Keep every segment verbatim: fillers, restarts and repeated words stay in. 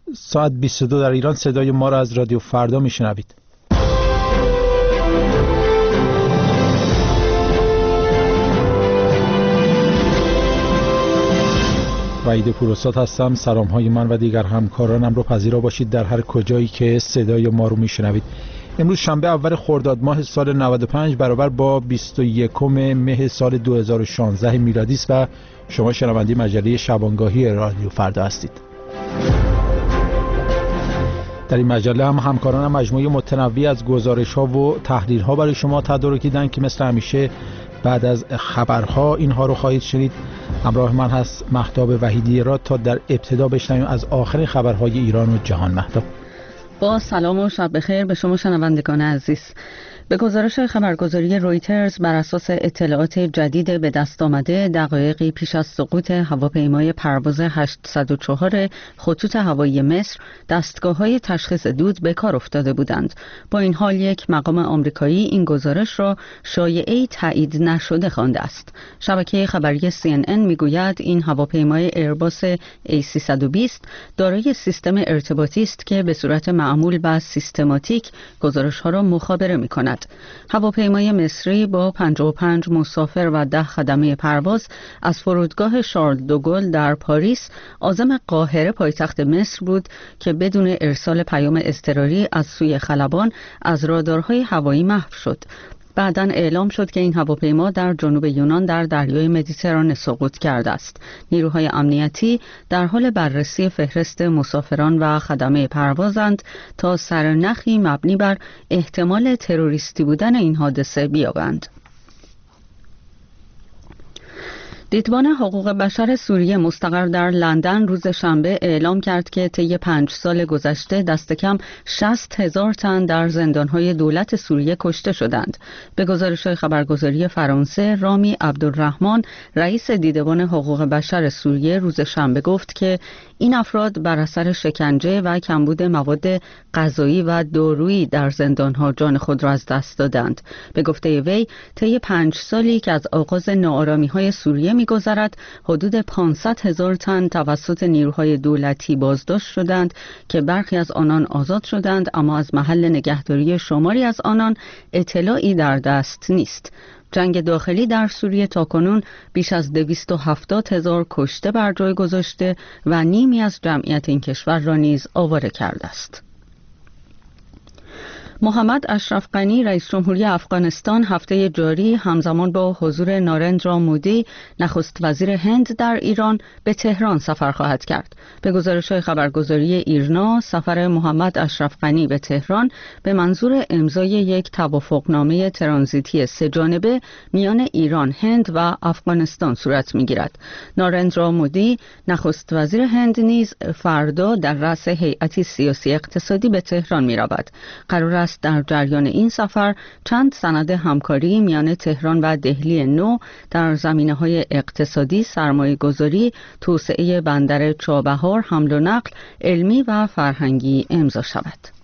ساعت بیست و دو در ایران صدای ما را از رادیو فردا میشنوید. وحید پوراستاد هستم. سلام های من و دیگر همکارانم رو پذیرا باشید در هر کجایی که صدای ما رو میشنوید. امروز شنبه اول خرداد ماه سال نود و پنج برابر با بیست و یکم مه سال دو هزار و شانزده میلادی است و شما شنونده مجله شبانگاهی رادیو فردا هستید. در این مجله هم همکارانم مجموعه متنوعی از گزارش‌ها و تحلیل‌ها برای شما تدارکیدن که مثل همیشه بعد از خبرها اینها رو خواهید شنید. همراه من هست مهتاب وحیدی را تا در ابتدا بشنویم از آخرین خبرهای ایران و جهان. مهتاب. با سلام و شب بخیر به شما شنوندگان عزیز. به گزارش خبرگزاری رویترز بر اساس اطلاعات جدید به دست آمده دقایقی پیش از سقوط هواپیمای پرواز هشتصد و چهار خطوط هوایی مصر دستگاه‌های تشخیص دود به کار افتاده بودند. با این حال یک مقام آمریکایی این گزارش را شایعه‌ای تایید نشده خوانده است. شبکه خبری سی ان ان میگوید این هواپیمای ایرباس ای سیصد و بیست دارای سیستم ارتباطی است که به صورت معمول و سیستماتیک گزارش‌ها را مخابره می‌کند. هواپیمای مصری با پنجاه و پنج مسافر و ده خدمه پرواز از فرودگاه شارل دوگل در پاریس عازم قاهره پایتخت مصر بود که بدون ارسال پیام اضطراری از سوی خلبان از رادارهای هوایی محو شد. بعداً اعلام شد که این هواپیما در جنوب یونان در دریای مدیترانه سقوط کرده است. نیروهای امنیتی در حال بررسی فهرست مسافران و خدمه پروازند تا سرنخی مبنی بر احتمال تروریستی بودن این حادثه بیابند. دیدبان حقوق بشر سوریه مستقر در لندن روز شنبه اعلام کرد که طی پنج سال گذشته دست کم شصت هزار تن در زندانهای دولت سوریه کشته شدند. به گزارش خبرگزاری فرانسه، رامی عبدالرحمن رئیس دیدبان حقوق بشر سوریه روز شنبه گفت که این افراد بر اثر شکنجه و کمبود مواد غذایی و دارویی در زندانها جان خود را از دست دادند. به گفته وی طی پنج سالی که از آغاز ناآرامی‌های سوریه می‌گذرد حدود پانصد هزار تن توسط نیروهای دولتی بازداشت شدند که برخی از آنان آزاد شدند، اما از محل نگهداری شماری از آنان اطلاعی در دست نیست. جنگ داخلی در سوریه تاکنون بیش از دویست و هفتاد هزار کشته بر جای گذاشته و نیمی از جمعیت این کشور را نیز آواره کرده است. محمد اشرف غنی رئیس جمهوری افغانستان هفته جاری همزمان با حضور نارندرا مودی نخست وزیر هند در ایران به تهران سفر خواهد کرد. به گزارش خبرگزاری ایرنا سفر محمد اشرف غنی به تهران به منظور امضای یک توافقنامه ترانزیتی سه جانبه میان ایران، هند و افغانستان صورت می‌گیرد. نارندرا مودی نخست وزیر هند نیز فردا در رأس هیئتی سیاسی اقتصادی به تهران می‌رود. قرار است در جریان این سفر چند سند همکاری میان تهران و دهلی نو در زمینه‌های اقتصادی، سرمایه‌گذاری، توسعه بندر چابهار، حمل و نقل، علمی و فرهنگی امضا شود.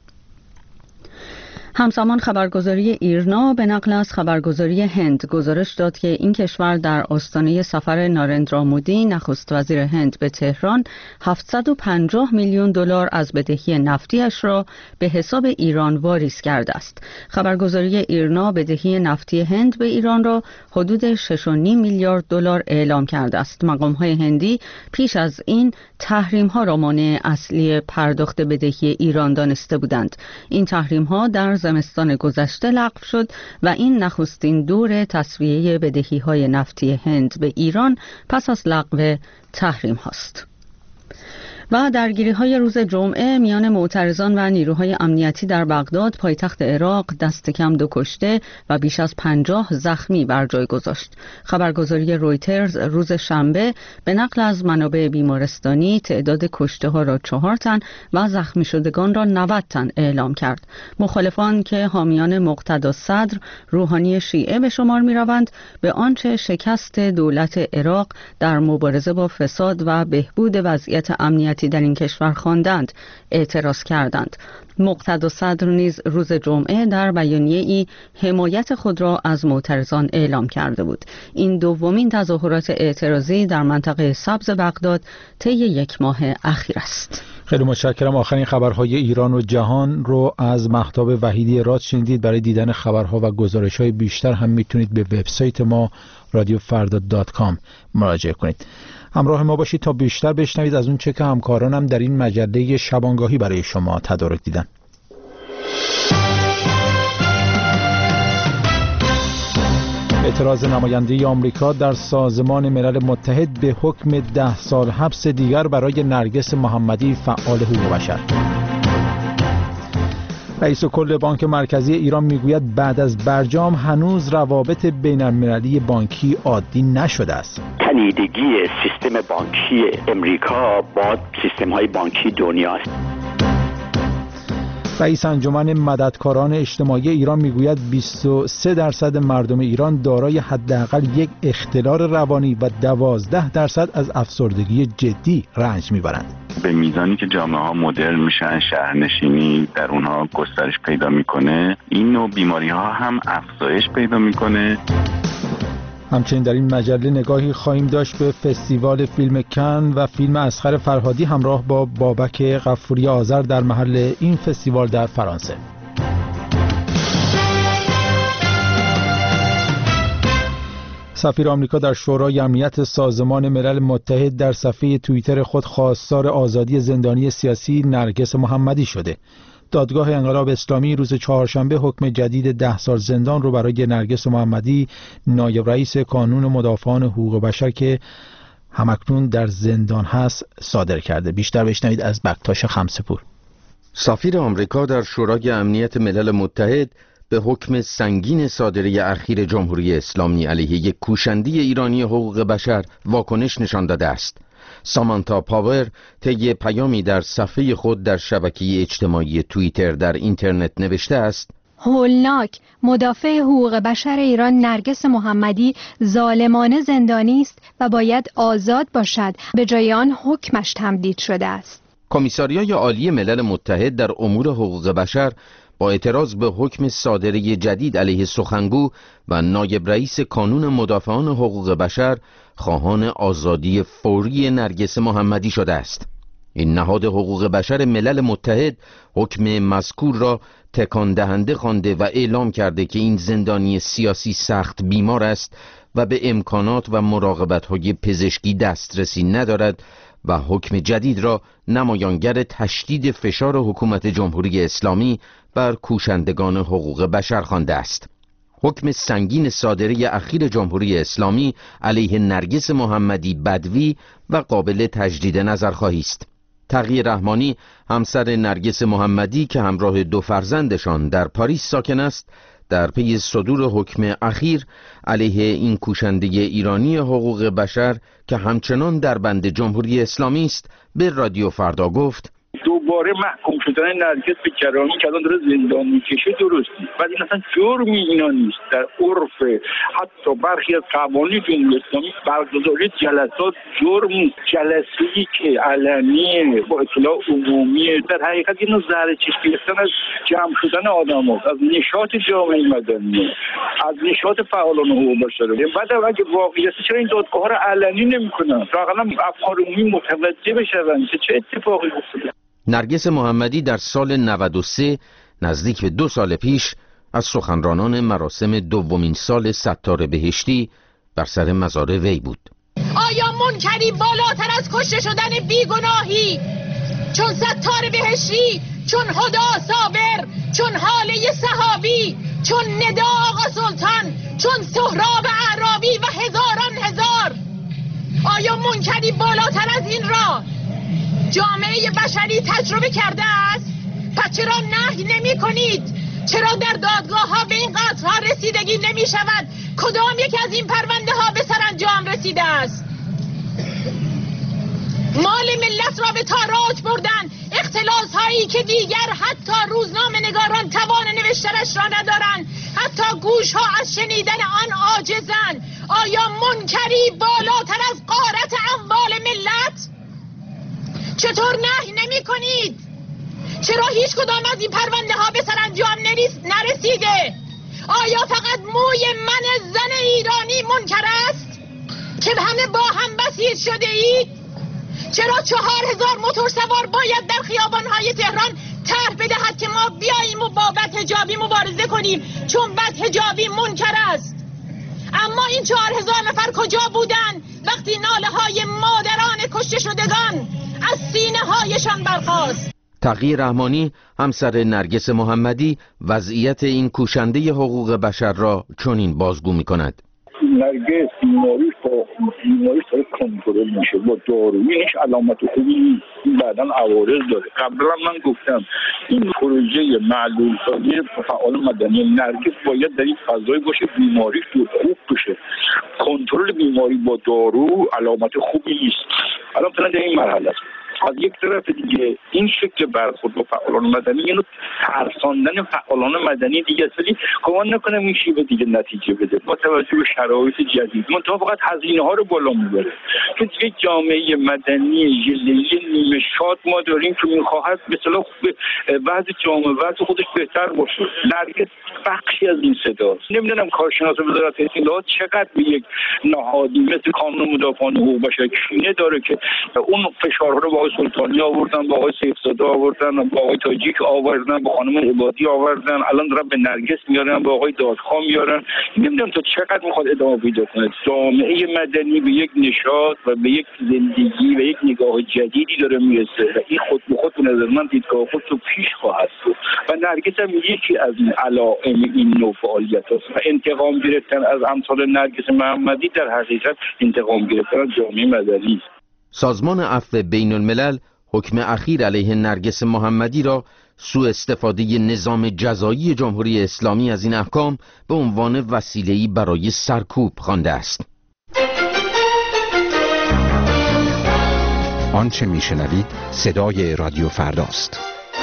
همزمان خبرگزاری ایرنا به نقل از خبرگزاری هند گزارش داد که این کشور در آستانه سفر نارندرا مودی نخست وزیر هند به تهران هفتصد و پنجاه میلیون دلار از بدهی نفتیش را به حساب ایران واریز کرده است. خبرگزاری ایرنا بدهی نفتی هند به ایران را حدود شش و نیم میلیارد دلار اعلام کرده است. مقام‌های هندی پیش از این تحریم‌ها را مانع اصلی پرداخت بدهی ایران دانسته بودند. این تحریم‌ها در زمستان گذشته لغو شد و این نخستین دور تسویه بدهی‌های نفتی هند به ایران پس از لغو تحریم هاست. و درگیری‌های روز جمعه میان معترضان و نیروهای امنیتی در بغداد پایتخت عراق دست کم دو کشته و بیش از پنجاه زخمی بر جای گذاشت. خبرگزاری رویترز روز شنبه به نقل از منابع بیمارستانی تعداد کشته‌ها را چهار تن و زخمی شدگان را نود تن اعلام کرد. مخالفان که حامیان مقتدا صدر روحانی شیعه به شمار می‌روند به آنچه شکست دولت عراق در مبارزه با فساد و بهبود وضعیت امنیتی در این کشور خواندند اعتراض کردند. مقتدا صدر نیز روز جمعه در بیانیه‌ای حمایت خود را از معترضان اعلام کرده بود. این دومین تظاهرات اعتراضی در منطقه سبز بغداد طی یک ماه اخیر است. خیلی متشکرم. آخرین خبرهای ایران و جهان رو از مهتاب وحیدی راد شنیدید. برای دیدن خبرها و گزارش‌های بیشتر هم میتونید به وبسایت ما رادیو فردا دات کام مراجعه کنید. همراه ما باشید تا بیشتر بشنوید از اون چه که همکارانم در این مجله شبانگاهی برای شما تدارک دیدن. اعتراض نماینده آمریکا در سازمان ملل متحد به حکم ده سال حبس دیگر برای نرگس محمدی فعال حقوق بشر. رئیس کل بانک مرکزی ایران میگوید بعد از برجام هنوز روابط بین المللی بانکی عادی نشده است. تنیدگی سیستم بانکی امریکا با سیستم های بانکی دنیا است. رئیس انجمن مددکاران اجتماعی ایران میگوید بیست و سه درصد مردم ایران دارای حداقل یک اختلال روانی و دوازده درصد از افسردگی جدی رنج میبرند. به میزانی که جامعه ها مدرن میشن، شهرنشینی در اونها گسترش پیدا میکنه، این نوع بیماری ها هم افزایش پیدا میکنه. همچنین در این مجله نگاهی خواهیم داشت به فستیوال فیلم کن و فیلم اصغر فرهادی همراه با بابک غفوری آذر در محل این فستیوال در فرانسه. سفیر آمریکا در شورای امنیت سازمان ملل متحد در صفحه توییتر خود خواستار آزادی زندانی سیاسی نرگس محمدی شده. دادگاه انقلاب اسلامی روز چهارشنبه حکم جدید ده سال زندان رو برای نرگس محمدی، نایب رئیس کانون مدافعان حقوق بشر که همکنون در زندان هست، صادر کرده. بیشتر بشنوید از بکتاش خمسه‌پور. سفیر آمریکا در شورای امنیت ملل متحد به حکم سنگین صادره اخیر جمهوری اسلامی علیه یک کوشنده ایرانی حقوق بشر واکنش نشان داده است. سامانتا پاور طی پیامی در صفحه خود در شبکه اجتماعی توییتر در اینترنت نوشته است: هولناک، مدافع حقوق بشر ایران نرگس محمدی ظالمانه زندانی است و باید آزاد باشد، به جای آن حکمش تمدید شده است. کمیساریای عالی ملل متحد در امور حقوق بشر با اعتراض به حکم صادره جدید علیه سخنگو و نایب رئیس کانون مدافعان حقوق بشر خواهان آزادی فوری نرگس محمدی شده است. این نهاد حقوق بشر ملل متحد حکم مذکور را تکان دهنده خوانده و اعلام کرده که این زندانی سیاسی سخت بیمار است و به امکانات و مراقبت‌های پزشکی دسترسی ندارد و حکم جدید را نمایانگر تشدید فشار حکومت جمهوری اسلامی بر کوشندگان حقوق بشر خوانده است. حکم سنگین صادره اخیر جمهوری اسلامی علیه نرگس محمدی بدوی و قابل تجدید نظر خواهی است. تقی رحمانی، همسر نرگس محمدی که همراه دو فرزندشان در پاریس ساکن است، در پی صدور حکم اخیر علیه این کوشنده ایرانی حقوق بشر که همچنان در بند جمهوری اسلامی است به رادیو فردا گفت: دوباره محکوم شدن نرگس به جرامی که الان داره زندان میکشه درست نیست. بعد این اصلا جرمی اینا نیست. در عرف حتی برخی از قوانین جمهوری اسلامی برگزاری جلسات جرم نیست. جلسه‌ای که علنی با اطلاع عمومی، در حقیقت اینو زهر چشم گرفتن از جمع شدن آدم‌ها، از نشاط جامعه مدنی، از نشاط فعالان حقوق بشر. بعد اگه واقعیت چرا این دادگاه‌ها رو علنی نمی‌کنن؟ واقعا افکار عمومی متوجه بشن که چه اتفاقی افتاده. نرگس محمدی در سال نود و سه، نزدیک به دو سال پیش، از سخنرانان مراسم دومین سال ستار بهشتی بر سر مزار وی بود. آیا منکری بالاتر از کشته شدن بیگناهی چون ستار بهشتی، چون هدا صابر، چون حاله صحابی، چون ندا آقا سلطان، چون سهراب اعرابی و هزاران هزار، آیا منکری بالاتر از این را جامعه بشری تجربه کرده است؟ پس چرا نهی نمی کنید؟ چرا در دادگاه ها به این قطعها رسیدگی نمی شود؟ کدام یک از این پرونده ها به سرانجام رسیده است؟ مال ملت را به تاراج بردن، اختلاس هایی که دیگر حتی روزنامه نگاران توان نوشتنش را ندارند، حتی گوش ها از شنیدن آن عاجزند. آیا منکری بالاتر از غارت اموال ملت؟ چطور نهی نمی کنید؟ چرا هیچ کدام از این پرونده ها به سرانجام نرسیده؟ آیا فقط موی من زن ایرانی منکر است که همه با هم بسیج شده اید؟ چرا چهار هزار موتور سوار باید در ما بیاییم و با بدحجابی مبارزه کنیم، چون بدحجابی منکر است. اما این چهار هزار نفر کجا بودن وقتی ناله های مادران کشته شدگان از سینه هایشان برخاست؟ تقی رحمانی همسر نرگس محمدی وضعیت این کوشنده حقوق بشر را چنین بازگو می‌کند. نرگس بیماریش با بیماریش داره کنترل میشه با دارویی، هیچ علامت خوبی نیست. بعداً عوارض داره. قبلا من گفتم این پروژه معلول سازی فعال مدنی نرگس باید در این فضای باشه بیماریش دو خوب بشه. کنترل بیماری با دارو علامت خوبی نیست. الان مثلا در این مرحله است. از یک طرف دیگه این شکل برخورد با فعالان مدنی اینو ترساندن فعالان مدنی دیگه اصلی گمان نکنم این شیوه دیگه نتیجه بده با توجه به شرایط جدید. منتها فقط هزینه ها رو بالا میبره. چون یک جامعه مدنی ژله‌ای نیمه شاد ما داریم که میخواهد به اصطلاح وضع جامعه وضع خودش بهتر باشه. نرگس بخشی از این صداست. نمیدونم کارشناس وزارت اطلاعات چقدر به یک نهادی مثل کانون مدافعان حقوق بشر کینه داره که اون فشارها رو با سلطانی آوردن، با آقای سیفزاده آوردن، با آقای تاجیک آوردن، با خانم عبادی آوردن، الان دارن به نرگس میارن، با آقای دادخواه میارن. نمیدونم تا چقدر میخواد ادامه پیدا کنه. جامعه مدنی به یک نشاط و به یک زندگی و یک نگاه جدیدی داره میرسه و این خود به خود به نظر من دیدگاه خود تو پیش خواهد بود و نرگس هم یکی از این علائم این نوع فعالیت هست و انتقام گرفتن از امثال نرگس محمدی در حقیقت انتقام گرفتن از جامعه مدنی. سازمان عفو بین الملل حکم اخیر علیه نرگس محمدی را سوء استفاده نظام جزایی جمهوری اسلامی از این احکام به عنوان وسیله‌ای برای سرکوب خوانده است. آنچه میشنوید صدای رادیو فرداست.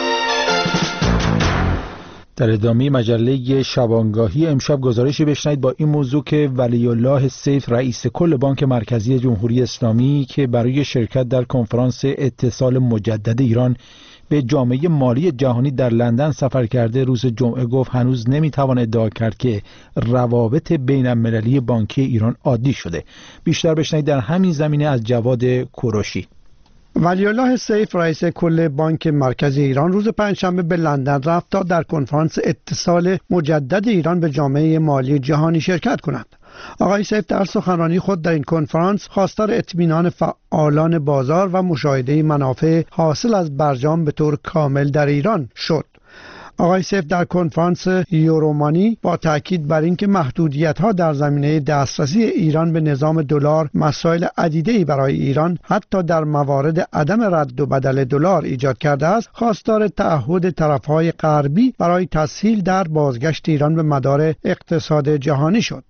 در ادامه مجله شبانگاهی امشب گزارشی بشنید با این موضوع که ولی الله سیف رئیس کل بانک مرکزی جمهوری اسلامی که برای شرکت در کنفرانس اتصال مجدد ایران به جامعه مالی جهانی در لندن سفر کرده روز جمعه گفت هنوز نمیتوان ادعا کرد که روابط بین المللی بانکی ایران عادی شده. بیشتر بشنید در همین زمینه از جواد کوروشی. ولی الله سیف رئیس کل بانک مرکزی ایران روز پنجشنبه به لندن رفت تا در کنفرانس اتصال مجدد ایران به جامعه مالی جهانی شرکت کند. آقای سیف در سخنرانی خود در این کنفرانس خواستار اطمینان فعالان بازار و مشاهده منافع حاصل از برجام به طور کامل در ایران شد. آقای سیف در کنفرانس یورومانی با تاکید بر اینکه محدودیت‌ها در زمینه دسترسی ایران به نظام دلار مسائل عدیده‌ای برای ایران حتی در موارد عدم رد و بدل دلار ایجاد کرده است، خواستار تعهد طرف‌های غربی برای تسهیل در بازگشت ایران به مدار اقتصاد جهانی شد.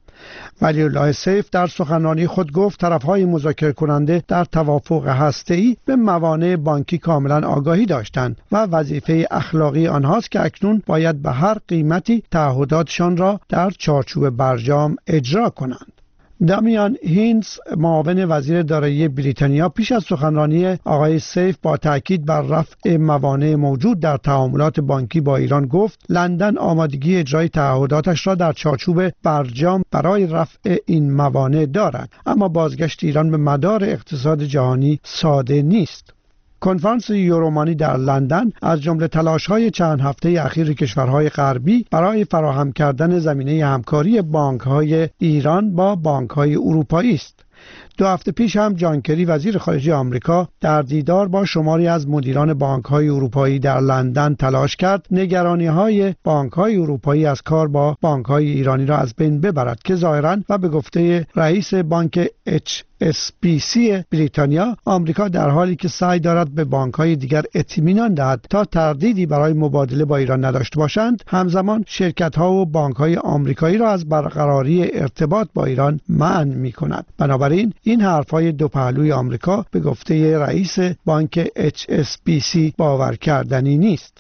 ولی الله سیف در سخنرانی خود گفت طرف‌های مذاکره کننده در توافق هسته‌ای به موانع بانکی کاملا آگاهی داشتند و وظیفه اخلاقی آنهاست که اکنون باید به هر قیمتی تعهداتشان را در چارچوب برجام اجرا کنند. دامیان هینز معاون وزیر دارایی بریتانیا پیش از سخنرانی آقای سیف با تاکید بر رفع موانع موجود در تعاملات بانکی با ایران گفت لندن آمادگی اجرای تعهداتش را در چارچوب برجام برای رفع این موانع دارد، اما بازگشت ایران به مدار اقتصاد جهانی ساده نیست. کنفرانس یورومانی در لندن از جمله تلاش‌های چند هفته اخیر کشورهای غربی برای فراهم کردن زمینه همکاری بانک‌های ایران با بانک‌های اروپایی است. دو هفته پیش هم جان کری وزیر خارجه آمریکا در دیدار با شماری از مدیران بانک‌های اروپایی در لندن تلاش کرد نگرانی‌های بانک‌های اروپایی از کار با بانک‌های ایرانی را از بین ببرد که ظاهراً و به گفته رئیس بانک اچ اس بی سی بریتانیا آمریکا در حالی که سعی دارد به بانک‌های دیگر اطمینان دهد تا تردیدی برای مبادله با ایران نداشته باشند، همزمان شرکت‌ها و بانک‌های آمریکایی را از برقراری ارتباط با ایران منع می‌کند. بنابراین این حرف‌های دو پهلوی آمریکا به گفته رئیس بانک اچ اس بی سی باور کردنی نیست.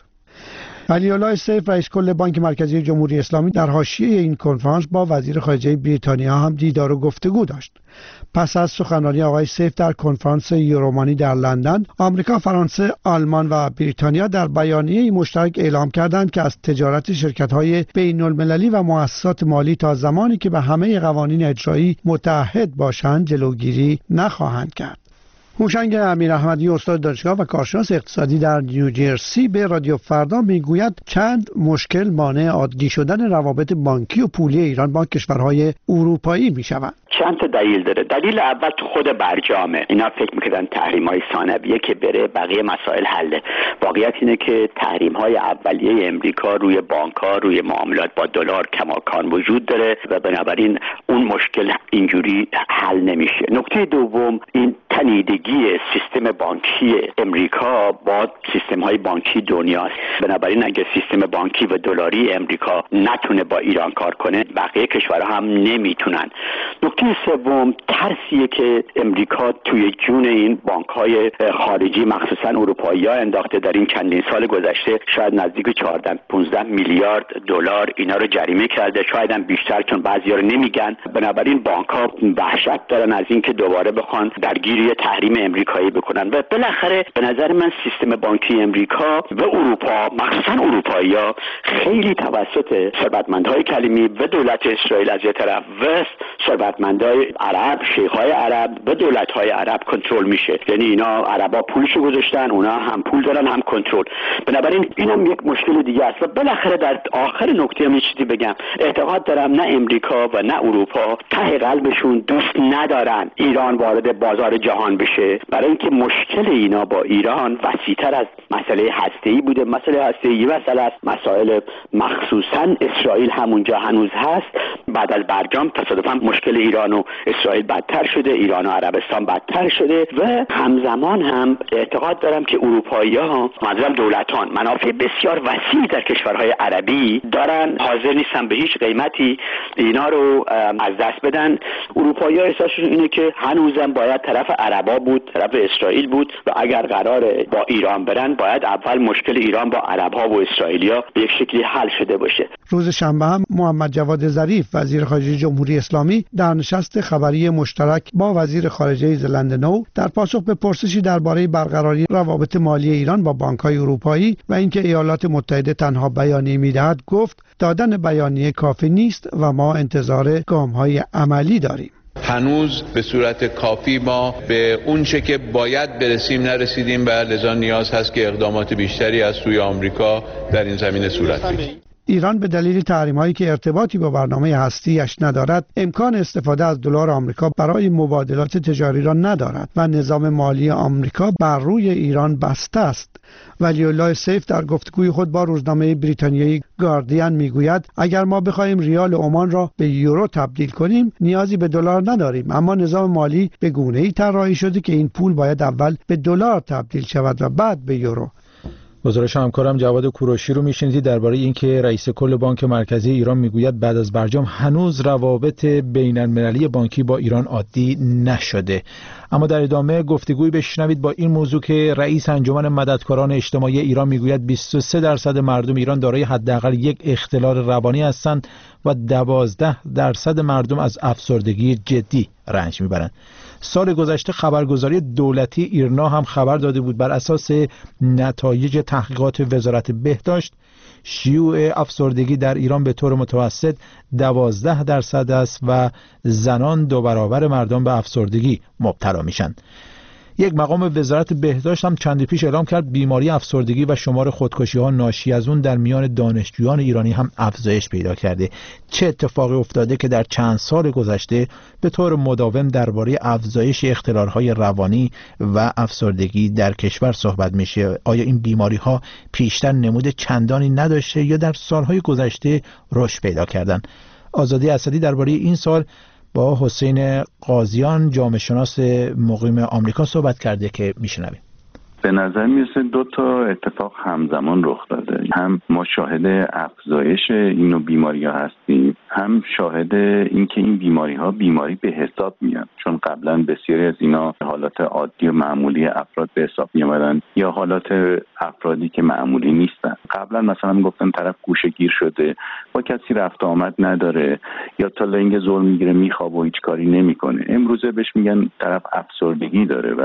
ولی الله سیف رئیس کل بانک مرکزی جمهوری اسلامی در حاشیه این کنفرانس با وزیر خارجه بریتانیا هم دیدار و گفتگو داشت. پس از سخنرانی آقای سیف در کنفرانس یورومانی در لندن، آمریکا، فرانسه، آلمان و بریتانیا در بیانیه مشترک اعلام کردند که از تجارت شرکت‌های بین‌المللی و مؤسسات مالی تا زمانی که به همه قوانین اجرایی متعهد باشند جلوگیری نخواهند کرد. هوشنگ امیر احمدی استاد دانشگاه و کارشناس اقتصادی در نیوجرسی به رادیو فردا میگوید چند مشکل مانع عادی شدن روابط بانکی و پولی ایران با کشورهای اروپایی میشوند. چند تا دلیل داره. دلیل اول تو خود برجامه. اینا فکر میکردن تحریم‌های ثانویه که بره بقیه مسائل حله. واقعیت اینه که تحریم‌های اولیه امریکا روی بانک‌ها، روی معاملات با دلار کماکان وجود داره و بنابراین اون مشکل اینجوری حل نمیشه. نکته دوم این تنیدگی سیستم بانکی امریکا با سیستم‌های بانکی دنیاست. بنابراین اگه سیستم بانکی و دلاری امریکا نتونه با ایران کار کنه، بقیه کشورها هم نمیتونن. نکته سوم ترسیه که امریکا توی جون این بانک‌های خارجی مخصوصا اروپایی‌ها انداخته. در این چندین سال گذشته شاید نزدیک چهارده پانزده میلیارد دلار اینا رو جریمه کرده، شاید هم بیشتر چون بعضی‌ها رو نمیگن. بنابراین بانک‌ها وحشت دارن از اینکه دوباره بخوان درگیری تحریم امریکایی بکنن و بالاخره به نظر من سیستم بانکی امریکا و اروپا مخصوصا اروپایی‌ها خیلی توسط ثروتمندهای کلیمی و دولت اسرائیل از یه طرف و ثروتمندای عرب، شیخ‌های عرب و دولت‌های عرب کنترل میشه. یعنی اینا عربا پولشو گذاشتن، اونا هم پول دارن هم کنترل. بنابراین اینم یک مشکل دیگه است. و بالاخره در آخر نکته هم یه چیزی بگم. اعتقاد دارم نه امریکا و نه اروپا ته قلبشون دوست ندارن ایران وارد بازار جهان بشه، برای اینکه مشکل اینا با ایران وسیع‌تر از مسئله هسته‌ای بوده. مسئله هسته‌ای مسئله است، مسائل مخصوصا اسرائیل همونجا هنوز هست. بعد از برجام تصادفاً مشکل ایران و اسرائیل بدتر شده، ایران و عربستان بدتر شده و همزمان هم اعتقاد دارم که اروپایی‌ها، منظورم دولتان، منافع بسیار وسیعی در کشورهای عربی دارن، حاضر نیستن به هیچ قیمتی اینا رو از دست بدن. اروپایی‌ها احساسشون اینه که هنوزم باید طرف عربا بود، طرف اسرائیل بود و اگر قراره با ایران برن باید اول مشکل ایران با عرب‌ها و اسرائیلیا به یک شکلی حل شده باشه. روز شنبه هم محمد جواد ظریف وزیر خارجه جمهوری اسلامی در نشست خبری مشترک با وزیر خارجه ایرلند نو در پاسخ به پرسشی درباره برقراری روابط مالی ایران با بانک‌های اروپایی و اینکه ایالات متحده تنها بیانیه می‌دهد گفت دادن بیانیه کافی نیست و ما انتظار گام‌های عملی داریم. هنوز به صورت کافی ما به اون چه که باید برسیم نرسیدیم و لذا نیاز هست که اقدامات بیشتری از سوی آمریکا در این زمینه صورت بگیرد. ایران به دلیل تحریم‌هایی که ارتباطی با برنامه هسته‌ایش ندارد، امکان استفاده از دلار آمریکا برای مبادلات تجاری را ندارد و نظام مالی آمریکا بر روی ایران بسته است. ولی الله سیف در گفتگوی خود با روزنامه بریتانیایی گاردین میگوید اگر ما بخواهیم ریال عمان را به یورو تبدیل کنیم نیازی به دلار نداریم، اما نظام مالی به گونه‌ای طراحی شده که این پول باید اول به دلار تبدیل شود و بعد به یورو. گزارش همکارم جواد کوروشی رو میشنیدید درباره اینکه رئیس کل بانک مرکزی ایران میگوید بعد از برجام هنوز روابط بین المللی بانکی با ایران عادی نشده. اما در ادامه گفتگوی بشنوید با این موضوع که رئیس انجمن مددکاران اجتماعی ایران میگوید بیست و سه درصد مردم ایران دارای حداقل یک اختلال روانی هستند و دوازده درصد مردم از افسردگی جدی رنج میبرند. سال گذشته خبرگزاری دولتی ایرنا هم خبر داده بود بر اساس نتایج تحقیقات وزارت بهداشت شیوع افسردگی در ایران به طور متوسط دوازده درصد است و زنان دو برابر مردم به افسردگی مبتلا میشن. یک مقام وزارت بهداشت هم چندی پیش اعلام کرد بیماری افسردگی و شمار خودکشی ها ناشی از اون در میان دانشجویان ایرانی هم افزایش پیدا کرده. چه اتفاقی افتاده که در چند سال گذشته به طور مداوم درباره افزایش اختلال های روانی و افسردگی در کشور صحبت میشه؟ آیا این بیماری ها پیشتر نمود چندانی نداشته یا در سالهای گذشته رشد پیدا کردن؟ آزادی اسدی درباره این سال با حسین قاضیان جامعه شناس مقیم آمریکا صحبت کرده که میشنویم. به نظر میرسه دو تا اتفاق همزمان رخ داده. هم ما شاهد افزایش این نوع بیماری ها هستیم، هم شاهد این که این بیماری ها بیماری به حساب میان، چون قبلا بسیاری از اینا حالات عادی و معمولی افراد به حساب میامدن یا حالات افرادی که معمولی نیستن. قبلا مثلا میگفتن طرف گوشه گیر شده، با کسی رفت آمد نداره یا تا لنگ زور میگیره میخوابه و هیچ کاری نمیکنه. امروزه بهش میگن طرف افسردگی داره و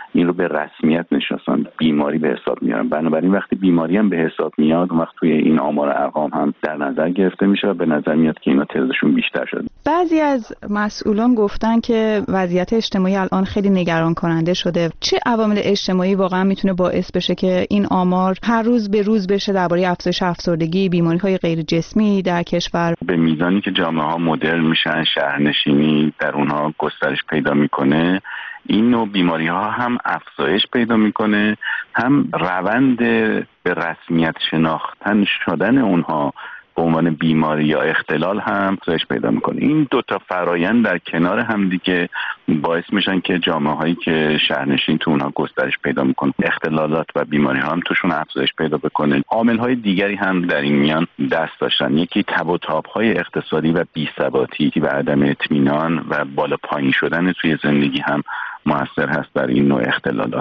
این رو به رسمیت نشناسن، بیماری به حساب میارن. بنابراین وقتی بیماری هم به حساب میاد اون وقت توی این آمار ارقام هم در نظر گرفته میشه و به نظر میاد که اینا تعدادشون بیشتر شده. بعضی از مسئولان گفتن که وضعیت اجتماعی الان خیلی نگران کننده شده. چه عوامل اجتماعی واقعا میتونه باعث بشه که این آمار هر روز به روز بشه درباره افزایش افسردگی، بیماری‌های غیر جسمی در کشور؟ به میزانی که جامعه ها مدرن میشن، شهرنشینی در اونها گسترش پیدا میکنه، این نوع بیماری ها هم افزایش پیدا میکنه، هم روند به رسمیت شناختن شدن اونها به عنوان بیماری یا اختلال هم افزایش پیدا میکنه. این دو تا فرایند در کنار هم دیگه باعث میشن که جامعه هایی که شهرنشین تو اونها گسترش پیدا میکنه، اختلالات و بیماری ها هم توشون افزایش پیدا بکنه. عامل های دیگری هم در این میان دست داشتن. یکی تب و تاب های اقتصادی و بی‌ثباتی و عدم اطمینان و بالا پایین شدن توی زندگی هم مؤثر هست در این نوع اختلالات.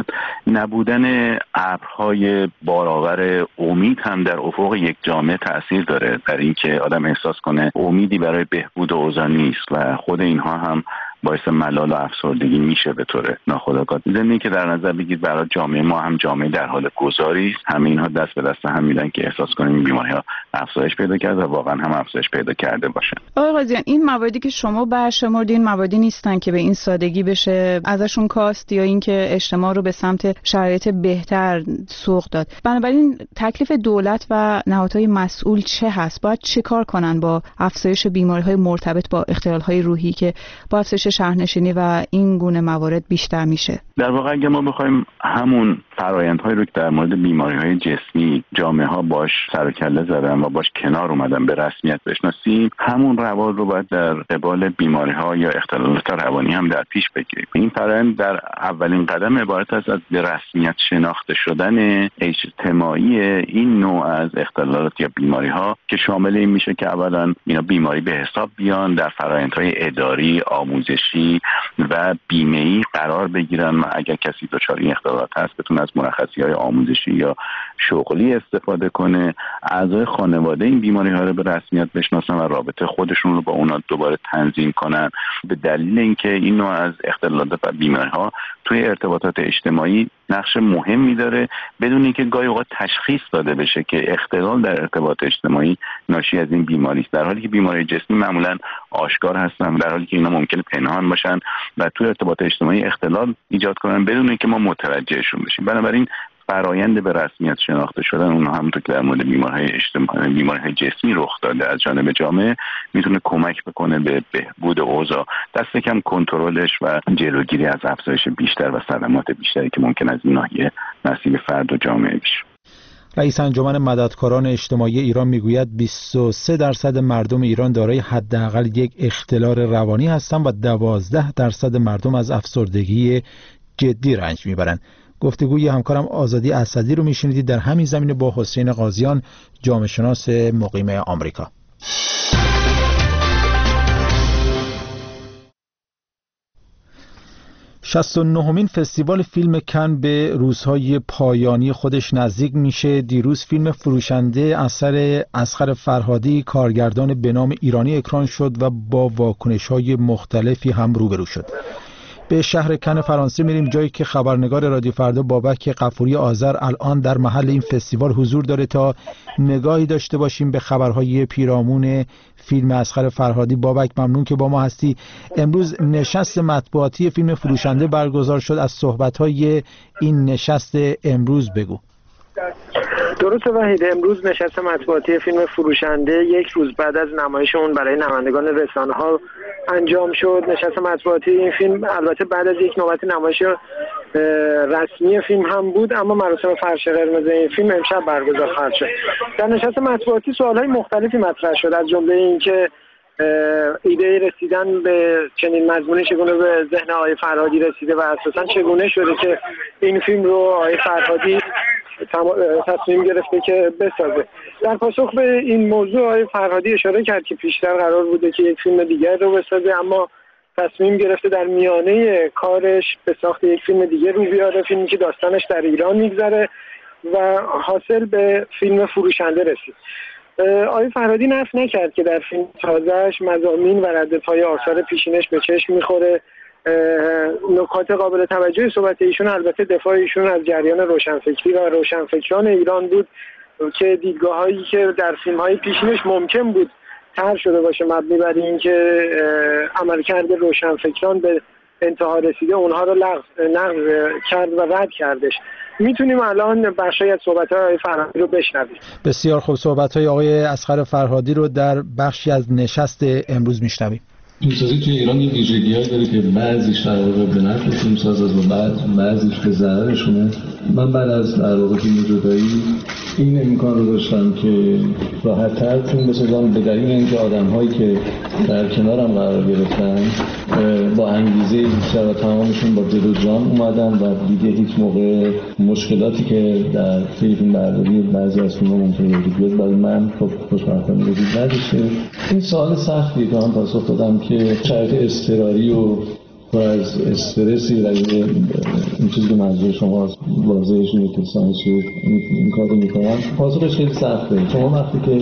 نبودن ابرهای بارآور امید هم در افق یک جامعه تأثیر داره در اینکه آدم احساس کنه امیدی برای بهبود اوضاع نیست و خود اینها هم باعث ملال و افسردگی میشه به طور ناخودآگاه. ضمن که در نظر بگیرید برای جامعه ما هم جامعه در حال گذاری است، همه اینها دست به دست هم میدن که احساس کنیم این بیماری‌ها افزایش پیدا کرده و واقعا هم افزایش پیدا کرده باشن. آقای قاضیان، این مواردی که شما برشمردین مواردی نیستن که به این سادگی بشه ازشون کاست یا اینکه اجتماع رو به سمت شرایط بهتر سوق داد. بنابراین تکلیف دولت و نهادهای مسئول چه هست؟ باید چه کار کنن با افزایش بیماری‌های مرتبط با اختلال‌های روحی که با افزایش شهرنشینی و این گونه موارد بیشتر میشه؟ در واقع اگه ما بخوایم همون فرآیندهایی رو که در مورد بیماری‌های جسمی جامعه ها باش سر و کله زدن و باش کنار اومدن به رسمیت بشناسیم، همون روال رو باید در قبال بیماری‌ها یا اختلالات روانی هم در پیش بگیریم. این فرآیند در اولین قدم عبارت است از به رسمیت شناخته شدن اجتماعی این نوع از اختلالات یا بیماری‌ها که شامل این میشه که اولا اینا بیماری به حساب بیان، در فرآیندهای اداری، آموزشی و بیمه‌ای قرار بگیرن و اگر کسی دچار این اختلالات هست بتونه از مرخصی‌های آموزشی یا شغلی استفاده کنه. اعضای خانواده این بیماری‌ها رو به رسمیت بشناسن و رابطه خودشون رو با اونا دوباره تنظیم کنن، به دلیل اینکه این نوع از اختلالات و بیماری‌ها توی ارتباطات اجتماعی نقش مهمی داره بدون اینکه گاهی اوقات تشخیص داده بشه که اختلال در ارتباط اجتماعی ناشی از این بیماری است، در حالی که بیماری جسمی معمولاً آشکار هستن، در حالی که اینا ممکنه پنهان باشن و توی ارتباط اجتماعی اختلال ایجاد کنن بدون اینکه ما متوجهشون بشیم. بنابراین فرآیند به رسمیت شناخته شدن اونها همونطور که در مورد بیماری‌های اجتماعی، بیماری‌های جسمی رخ داده از جانب جامعه میتونه کمک بکنه به بهبود اوضاع، دست کم کنترلش و جلوگیری از افزایش بیشتر و صدمات بیشتری که ممکن از این ناحیه نصیب فرد و جامعه بشه. رئیس انجمن مددکاران اجتماعی ایران میگوید بیست و سه درصد مردم ایران دارای حداقل یک اختلال روانی هستند و دوازده درصد مردم از افسردگی جدی رنج میبرند. گفتگوی همکارم آزادی اسدی رو میشنیدید در همین زمینه با حسین قاضیان، جامعه شناس مقیم آمریکا. شصت و نهمین فستیوال فیلم کن به روزهای پایانی خودش نزدیک میشه. دیروز فیلم فروشنده اثر اصغر فرهادی کارگردان به نام ایرانی اکران شد و با واکنش‌های مختلفی هم روبرو شد. به شهر کن فرانسه میریم، جایی که خبرنگار رادیو فردا بابک غفوری آذر الان در محل این فستیوال حضور داره تا نگاهی داشته باشیم به خبرهای پیرامون فیلم اصغر فرهادی. بابک ممنون که با ما هستی. امروز نشست مطبوعاتی فیلم فروشنده برگزار شد، از صحبت‌های این نشست امروز بگو. درسته وحید، امروز نشست مطبوعاتی فیلم فروشنده یک روز بعد از نمایش اون برای نمایندگان رسانه‌ها انجام شد. نشست مطبوعاتی این فیلم البته بعد از یک نوبت نمایش رسمی فیلم هم بود، اما مراسم فرش قرمز این فیلم امشب برگزار خواهد شد. در نشست مطبوعاتی سوال‌های مختلفی مطرح شد، از جمله اینکه ایده رسیدن به چنین مضمونی چگونه به ذهن آقای فرهادی رسیده و اساساً چگونه شده که این فیلم رو آقای فرهادی تصمیم گرفته که بسازه. در پاسخ به این موضوع آقای فرهادی اشاره کرد که پیشتر قرار بوده که یک فیلم دیگر رو بسازه، اما تصمیم گرفته در میانه کارش به ساخت یک فیلم دیگر رو بیاره، فیلمی که داستانش در ایران میگذره و حاصل به فیلم فروشنده رسید. آقای فرهادی نفی نکرد که در فیلم تازه‌اش مضامین و ردپای آثار پیشینش به چشم میخوره نکات قابل توجه صحبت ایشون البته دفاع ایشون از جریان روشنفکری و روشنفکران ایران بود که دیدگاه‌هایی که در فیلم‌های پیشینش ممکن بود طرح شده باشه مبنی بر اینکه عملکرد روشنفکران به انتها رسیده اونها رو نقض کرد و رد کردش. میتونیم الان بخشی از صحبت‌های آقای فرهادی رو بشنویم. بسیار خوب، صحبت‌های آقای اصغر فرهادی رو در بخشی از نشست امروز میشنویم. فیلمسازی توی ایران یه ویژگی‌هایی داره که بعضیش در واقع به نفع فیلمساز است و بعض بعضیش به ضررشونه. من بعد از در واقع فیلم جدایی این امکان رو داشتم که راحت‌تر فیلم بسازم به دلیل اینکه آدم‌هایی که در کنارم قرار گرفتن با انگیزه بیشتر و تمامشون با دل و جان اومدن و دیگه هیچ موقع مشکلاتی که در فیلم برداری بعضی از فیلم‌ها ممکنه وجود بیاد برای من خب خوشبختانه وجود نداشته. این سوال سختیه که من پاسخ دادم که شرایط اضطراری و پر از استرسی و این چیزی که منظور شما واضحش اینه که سانسور این کار رو میکنن، پاسخش خیلی سخته. شما وقتی که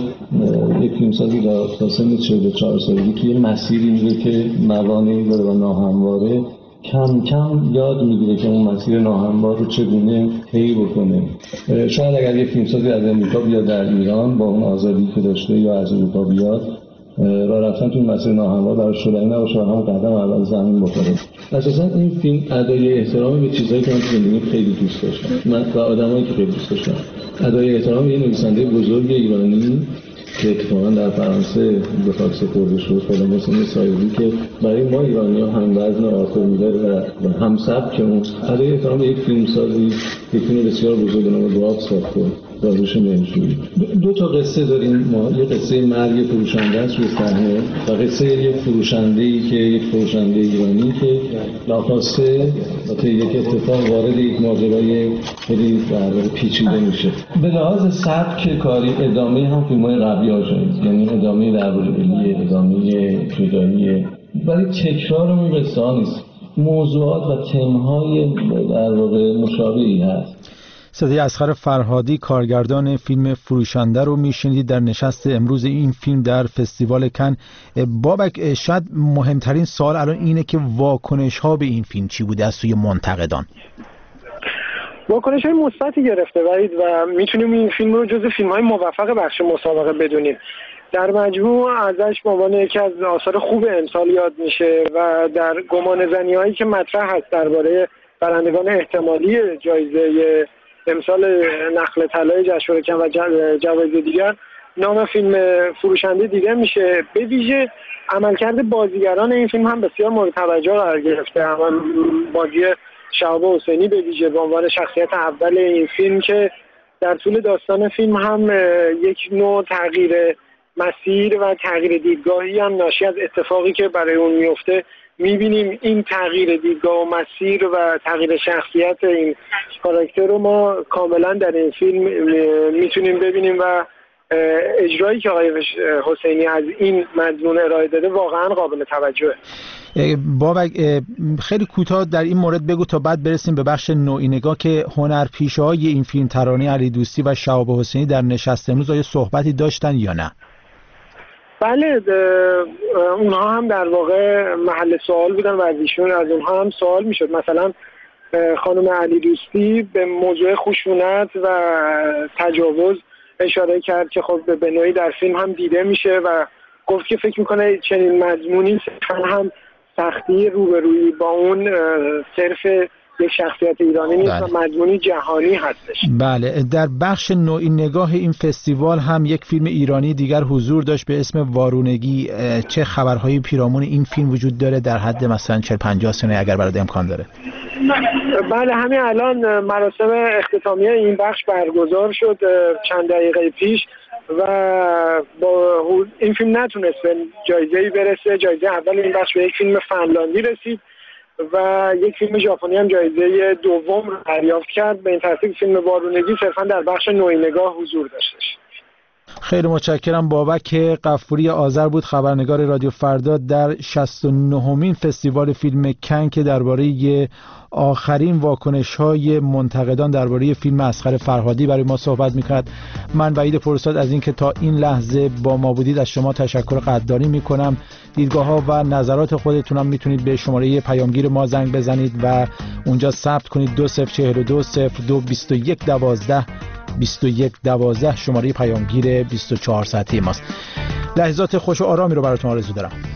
یک فیلمسازی تا سن چهل و چهار سالگی توی مسیری میره که موانعی داره و ناهمواره، کم کم یاد میگیره که اون مسیر ناهموار رو چگونه طی بکنه. شاید اگر یک فیلمسازی از امریکا بیاد در ایران با اون آزادی که داشته یا از اروپا بیاد، راه رفتن توی مسیر ناهموار براش شدنی نباشه و همون قدم اول زمین بخوره. اساسا این فیلم ادای احترامی به چیزایی که من تو زندگی خیلی دوست داشتم، من و آدمایی که خیلی دوست داشتم. ادای احترام یه نویسنده بزرگ ایرانی که اتفاقا در فرانسه به خاک سپرده شد، خدا محسن سایبی، که برای ما ایرانی‌ها هم وزن آرتور میلر و هم سبک اون ادای احترام به یک فیلمسازی یک فیلم بسیار بزرگ به نام دعا ساخته. داریوش مهرجویی. دو تا قصه داریم ما، یه قصه مرگ فروشنده است روی صحنه و قصه یک فروشنده‌ای که یک فروشنده ایرانی که ناخواسته با یک اتفاق وارد یک ماجرای خیلی در پیچیده میشه. به لحاظ سبک کاری ادامه هم فیلم‌های قبلی هاشون، یعنی ادامه درباره علی، ادامه جدایی، ولی تکرار اون قصه ها نیست. موضوعات و تم‌های در واقع مشابهی هست. صدای اصغر فرهادی کارگردان فیلم فروشنده رو میشنید در نشست امروز این فیلم در فستیوال کن. بابک، شاید مهمترین سوال الان اینه که واکنش ها به این فیلم چی بوده از سوی منتقدان؟ واکنش های مثبتی گرفته وحید و میتونیم این فیلم رو جزو فیلم های موفق بخش مسابقه بدونیم. در مجموع ازش به عنوان یکی از آثار خوب امسال یاد میشه و در گمان زنی هایی که مطرح هست درباره برندگان احتمالی جایزه امسال نخل طلای جشنواره کن و جوایز دیگر نام فیلم فروشنده دیده میشه. به ویژه عملکرد بازیگران این فیلم هم بسیار مورد توجه قرار گرفته. بازی شهاب حسینی به ویژه به عنوان شخصیت اول این فیلم که در طول داستان فیلم هم یک نوع تغییر مسیر و تغییر دیدگاهی هم ناشی از اتفاقی که برای اون میفته میبینیم. این تغییر دیدگاه و مسیر و تغییر شخصیت این کاراکتر رو ما کاملا در این فیلم میتونیم ببینیم و اجرایی که آقای حسینی از این مضمون ارائه داده واقعا قابل توجهه. بابک، خیلی کوتاه در این مورد بگو تا بعد برسیم به بخش نوعی نگاه که هنرپیشه‌های این فیلم ترانه علی دوستی و شهاب حسینی در نشست امروز آیا صحبتی داشتن یا نه؟ بله، اونها هم در واقع محل سوال بودن و از ایشون از اونها هم سوال میشد. مثلا خانم علی دوستی به موضوع خشونت و تجاوز اشاره کرد که خب به نوعی در فیلم هم دیده میشه و گفت که فکر میکنه چنین مضمونی صرفا هم سختی روبرویی با اون صرف یک شخصیت ایرانی نیست و مضمونی جهانی هستش. بله، در بخش نوعی نگاه این فستیوال هم یک فیلم ایرانی دیگر حضور داشت به اسم وارونگی. چه خبرهایی پیرامون این فیلم وجود داره در حد مثلا چهل پنجاه سنه اگر برات امکان داره؟ بله، همین الان مراسم اختتامیه این بخش برگزار شد چند دقیقه پیش و با این فیلم نتونست به جایزه‌ای برسه. جایزه اول این بخش به یک فیلم فنلاندی رسید و یک فیلم ژاپنی هم جایزه دوم رو دریافت کرد. به این ترتیب فیلم وارونگی صرفا در بخش نوعی نگاه حضور داشتش. خیلی متشکرم. بابک غفوری آذر بود، خبرنگار رادیو فردا در شصت و نهمین فستیوال فیلم کن که درباره آخرین واکنش‌های منتقدان درباره فیلم اصغر فرهادی برای ما صحبت می‌کرد. من وحید پرستاد از اینکه تا این لحظه با ما بودید از شما تشکر قدردانی می‌کنم. دیدگاه‌ها و نظرات خودتونم میتونید به شماره پیامگیر ما زنگ بزنید و اونجا ثبت کنید دو صفر چهار دو صفر دو بیست و یک دوازده بیست و یک دوازده شماره پیامگیر بیست و چهار ساعته ماست. لحظات خوش و آرامی رو براتون آرزو دارم.